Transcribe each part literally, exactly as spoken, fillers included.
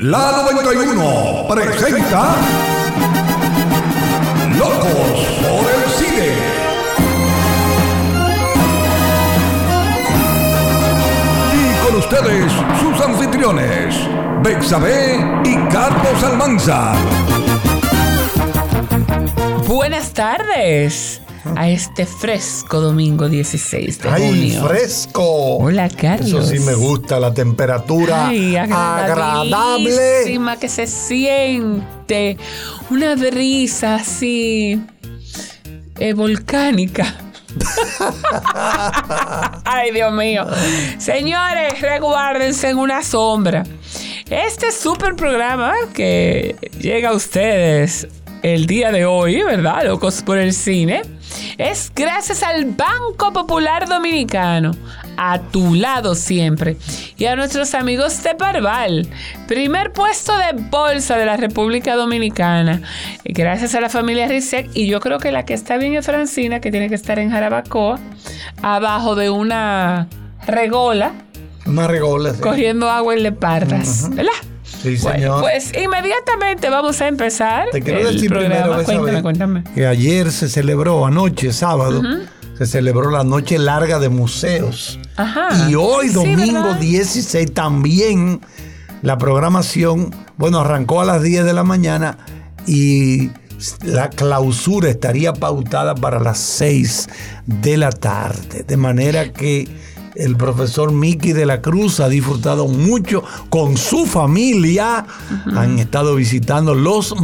La noventa y uno presenta Locos por el Cine. Y con ustedes, sus anfitriones, Betsabe y Carlos Almanza. Buenas tardes a este fresco domingo dieciséis de ¡Ay, junio. fresco! Hola, Carlos. Eso sí me gusta, la temperatura. Ay, agradable. agradabilísima que se siente. Una brisa así eh, volcánica. Ay, Dios mío. Señores, resguárdense en una sombra. Este super programa que llega a ustedes el día de hoy, ¿verdad? Locos por el Cine, es gracias al Banco Popular Dominicano, a tu lado siempre, y a nuestros amigos de Parval, primer puesto de bolsa de la República Dominicana, gracias a la familia Rizek, y yo creo que la que está bien es Francina, que tiene que estar en Jarabacoa, abajo de una regola, una regola, sí, cogiendo agua en Leparras, uh-huh. ¿Verdad? Sí, señor. Bueno, pues inmediatamente vamos a empezar. Te quiero el decir programa. primero, Cuéntame, cuéntame. Que ayer se celebró, anoche, sábado, uh-huh. se celebró la noche larga de museos. Ajá. Y hoy, domingo sí, dieciséis, también la programación, bueno, arrancó a las diez de la mañana y la clausura estaría pautada para las seis de la tarde. De manera que el profesor Mickey de la Cruz ha disfrutado mucho con su familia. Uh-huh. Han estado visitando los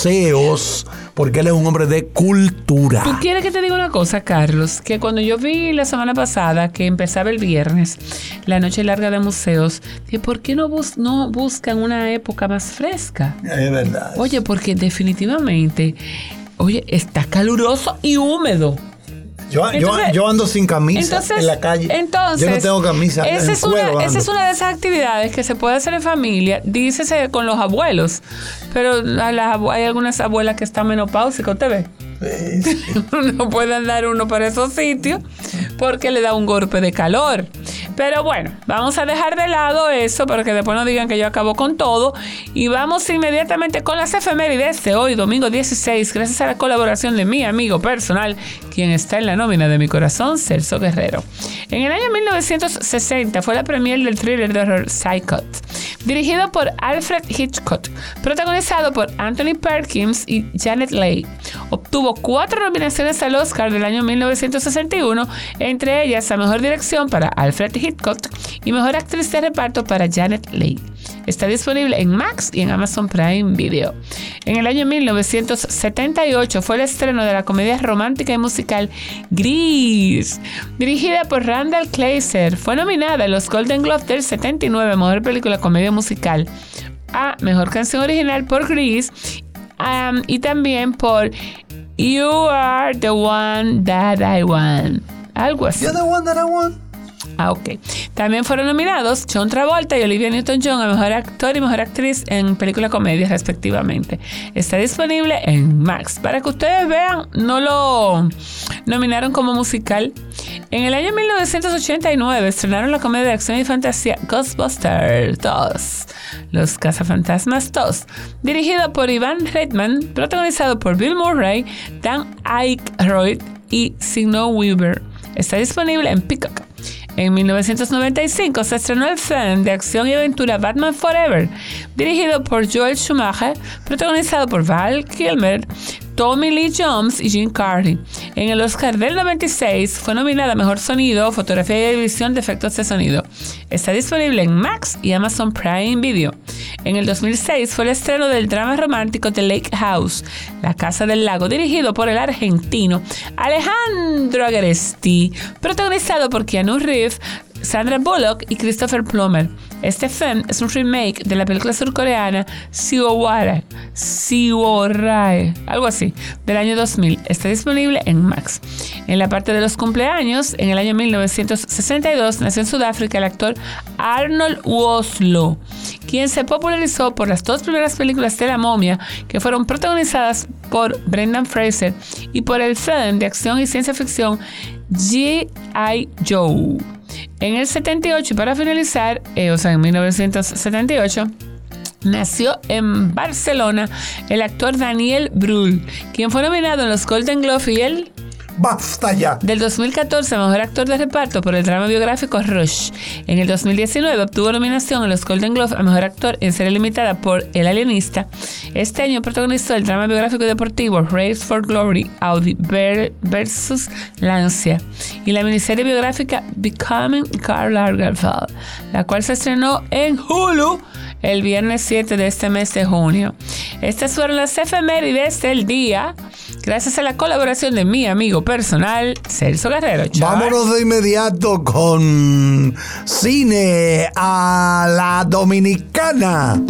museos porque él es un hombre de cultura. ¿Tú quieres que te diga una cosa, Carlos? Que cuando yo vi la semana pasada que empezaba el viernes la noche larga de museos, dije, ¿por qué no, bus- no buscan una época más fresca? Es verdad. Oye, porque definitivamente, oye, está caluroso y húmedo. Yo, entonces, yo, yo ando sin camisa entonces, en la calle. Entonces, yo no tengo camisa. Esa en es, cuero, una, esa es una de esas actividades que se puede hacer en familia, dícese con los abuelos. Pero a las, hay algunas abuelas que están menopáusicas, ¿usted ve? Sí, sí. No puede andar uno para esos sitios porque le da un golpe de calor. Pero bueno, vamos a dejar de lado eso para que después no digan que yo acabo con todo. Y vamos inmediatamente con las efemérides de hoy, domingo dieciséis, gracias a la colaboración de mi amigo personal, quien está en la nómina de mi corazón, Celso Guerrero. En el año mil novecientos sesenta fue la premier del thriller de horror Psycho, dirigido por Alfred Hitchcock, protagonizado por Anthony Perkins y Janet Leigh. Obtuvo cuatro nominaciones al Oscar del año mil novecientos sesenta y uno, entre ellas a Mejor Dirección para Alfred Hitchcock y Mejor Actriz de Reparto para Janet Leigh. Está disponible en Max y en Amazon Prime Video. En el año mil novecientos setenta y ocho fue el estreno de la comedia romántica y musical Grease, dirigida por Randall Kleiser. Fue nominada a los Golden Globes del setenta y nueve, Mejor Película Comedia Musical, a Mejor Canción Original por Grease, um, y también por You Are the One That I Want. Algo así. You're the one that I want. Ah, ok. También fueron nominados John Travolta y Olivia Newton-John a Mejor Actor y Mejor Actriz en Película Comedia, respectivamente. Está disponible en Max. Para que ustedes vean, no lo nominaron como musical. En el año mil novecientos ochenta y nueve estrenaron la comedia de acción y fantasía Ghostbusters dos, Los Cazafantasmas dos, dirigido por Ivan Reitman, protagonizado por Bill Murray, Dan Aykroyd y Sigourney Weaver. Está disponible en Peacock. En mil novecientos noventa y cinco se estrenó el film de acción y aventura Batman Forever, dirigido por Joel Schumacher, protagonizado por Val Kilmer, Tommy Lee Jones y Jim Carrey. En el Oscar del noventa y seis fue nominada a Mejor Sonido, Fotografía y Edición de Efectos de Sonido. Está disponible en Max y Amazon Prime Video. En el dos mil seis fue el estreno del drama romántico The Lake House, La Casa del Lago, dirigido por el argentino Alejandro Agresti, protagonizado por Keanu Reeves, Sandra Bullock y Christopher Plummer. Este film es un remake de la película surcoreana Siwarae, Siwarae, algo así, del año dos mil. Está disponible en Max. En la parte de los cumpleaños, en el año mil novecientos sesenta y dos nació en Sudáfrica el actor Arnold Vosloo, quien se popularizó por las dos primeras películas de La Momia, que fueron protagonizadas por Brendan Fraser, y por el film de acción y ciencia ficción G I Joe. En el setenta y ocho, y para finalizar, eh, o sea, en mil novecientos setenta y ocho, nació en Barcelona el actor Daniel Brühl, quien fue nominado en los Golden Globe y el ¡Basta ya! del dos mil catorce mejor actor de reparto por el drama biográfico Rush. En el dos mil diecinueve obtuvo nominación en los Golden Globe a mejor actor en serie limitada por El Alienista. Este año protagonizó el drama biográfico y deportivo Race for Glory, Audi versus Lancia, y la miniserie biográfica Becoming Karl Lagerfeld, la cual se estrenó en Hulu el viernes siete de este mes de junio. Estas fueron las efemérides del día, gracias a la colaboración de mi amigo personal, Celso Guerrero. Chao. Vámonos de inmediato con cine a la dominicana.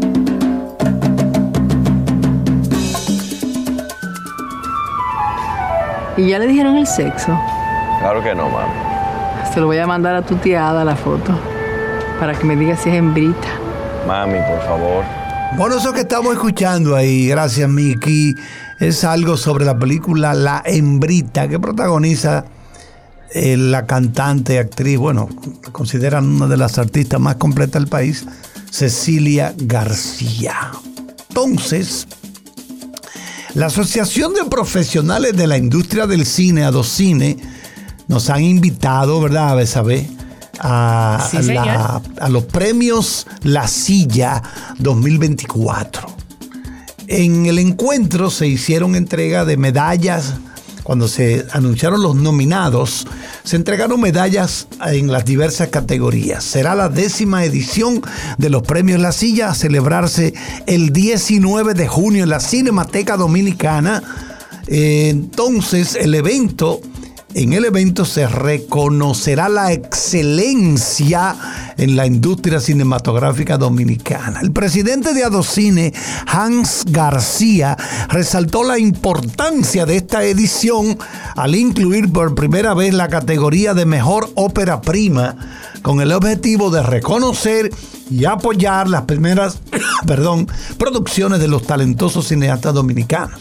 ¿Y ya le dijeron el sexo? Claro que no, mami. Se lo voy a mandar a tu tía Ada la foto, para que me diga si es hembrita. Mami, por favor. Bueno, eso que estamos escuchando ahí, gracias Miki, es algo sobre la película La Hembrita, que protagoniza eh, la cantante y actriz, bueno, consideran una de las artistas más completas del país, Cecilia García. Entonces, la Asociación de Profesionales de la Industria del Cine, ADOCINE, nos han invitado, ¿verdad, a Besabé? A, sí, la, a los premios La Silla dos mil veinticuatro. En el encuentro se hicieron entrega de medallas. Cuando se anunciaron los nominados, se entregaron medallas en las diversas categorías. Será la décima edición de los premios La Silla, a celebrarse el diecinueve de junio en la Cinemateca Dominicana. Eh, entonces, el evento... En el evento se reconocerá la excelencia en la industria cinematográfica dominicana. El presidente de ADOCINE, Hans García, resaltó la importancia de esta edición al incluir por primera vez la categoría de mejor ópera prima, con el objetivo de reconocer y apoyar las primeras perdón, producciones de los talentosos cineastas dominicanos.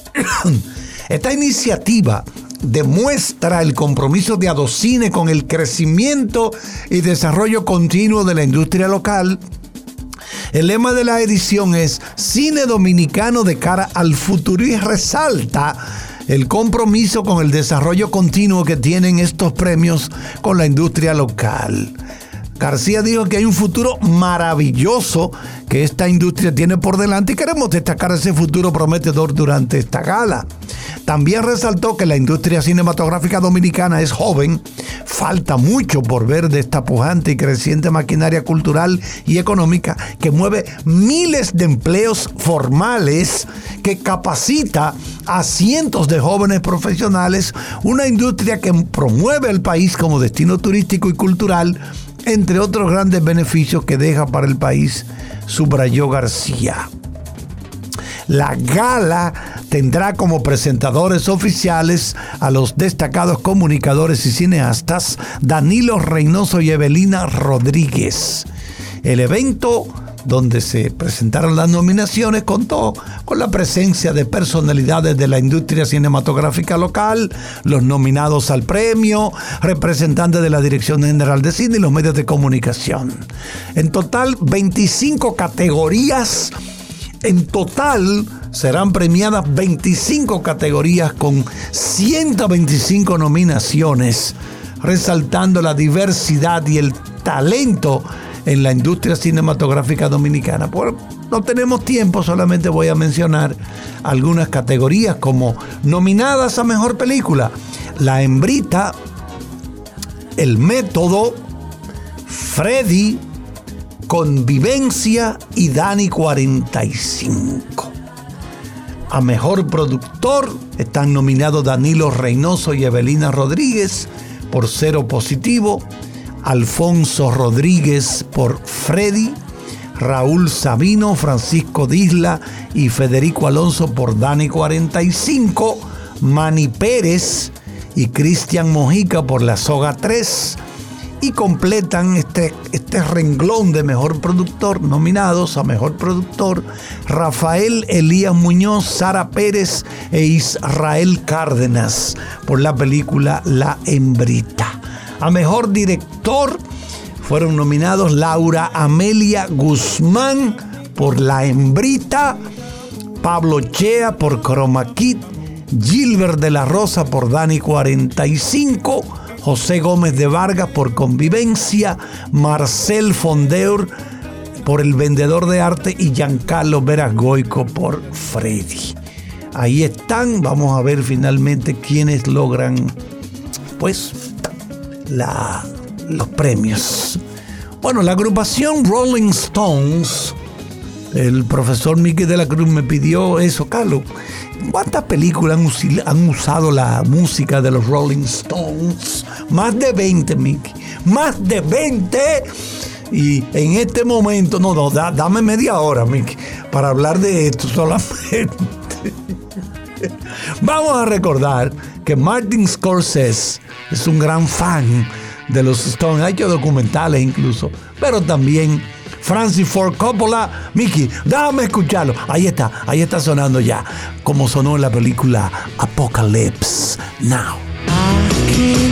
Esta iniciativa demuestra el compromiso de ADOCINE con el crecimiento y desarrollo continuo de la industria local. El lema de la edición es Cine Dominicano de cara al futuro, y resalta el compromiso con el desarrollo continuo que tienen estos premios con la industria local. García dijo que hay un futuro maravilloso que esta industria tiene por delante y queremos destacar ese futuro prometedor durante esta gala. También resaltó que la industria cinematográfica dominicana es joven, falta mucho por ver de esta pujante y creciente maquinaria cultural y económica que mueve miles de empleos formales, que capacita a cientos de jóvenes profesionales, una industria que promueve el país como destino turístico y cultural, entre otros grandes beneficios que deja para el país, subrayó García. La gala tendrá como presentadores oficiales a los destacados comunicadores y cineastas Danilo Reynoso y Evelina Rodríguez. El evento, donde se presentaron las nominaciones, contó con la presencia de personalidades de la industria cinematográfica local, los nominados al premio, representantes de la Dirección General de Cine y los medios de comunicación. En total, veinticinco categorías. En total serán premiadas veinticinco categorías con ciento veinticinco nominaciones, resaltando la diversidad y el talento en la industria cinematográfica dominicana. Por, no tenemos tiempo, solamente voy a mencionar algunas categorías como nominadas a Mejor Película: La Hembrita, El Método, Freddy, Convivencia y Dani cuarenta y cinco. A Mejor Productor están nominados Danilo Reynoso y Evelina Rodríguez por Cero Positivo, Alfonso Rodríguez por Freddy, Raúl Sabino, Francisco Disla y Federico Alonso por Dani cuarenta y cinco, Manny Pérez y Cristian Mojica por La Soga tres, y completan este, este renglón de Mejor Productor, nominados a Mejor Productor Rafael Elías Muñoz, Sara Pérez e Israel Cárdenas por la película La Hembrita. A Mejor Director fueron nominados Laura Amelia Guzmán por La Hembrita, Pablo Chea por Chroma Key, Gilbert de la Rosa por Dani cuarenta y cinco, José Gómez de Vargas por Convivencia, Marcel Fondeur por El Vendedor de Arte y Giancarlo Verasgoico por Freddy. Ahí están, vamos a ver finalmente quiénes logran pues la, los premios. Bueno, la agrupación Rolling Stones, el profesor Mickey de la Cruz me pidió eso. Carlos, ¿cuántas películas han, usil- han usado la música de los Rolling Stones? Más de veinte, Mickey. Más de veinte. Y en este momento, no, no, da, dame media hora, Mickey, para hablar de esto solamente. Vamos a recordar que Martin Scorsese es un gran fan de los Stones. Ha hecho documentales incluso, pero también Francis Ford Coppola. Mickey, déjame escucharlo. Ahí está, ahí está sonando ya, como sonó en la película Apocalypse Now.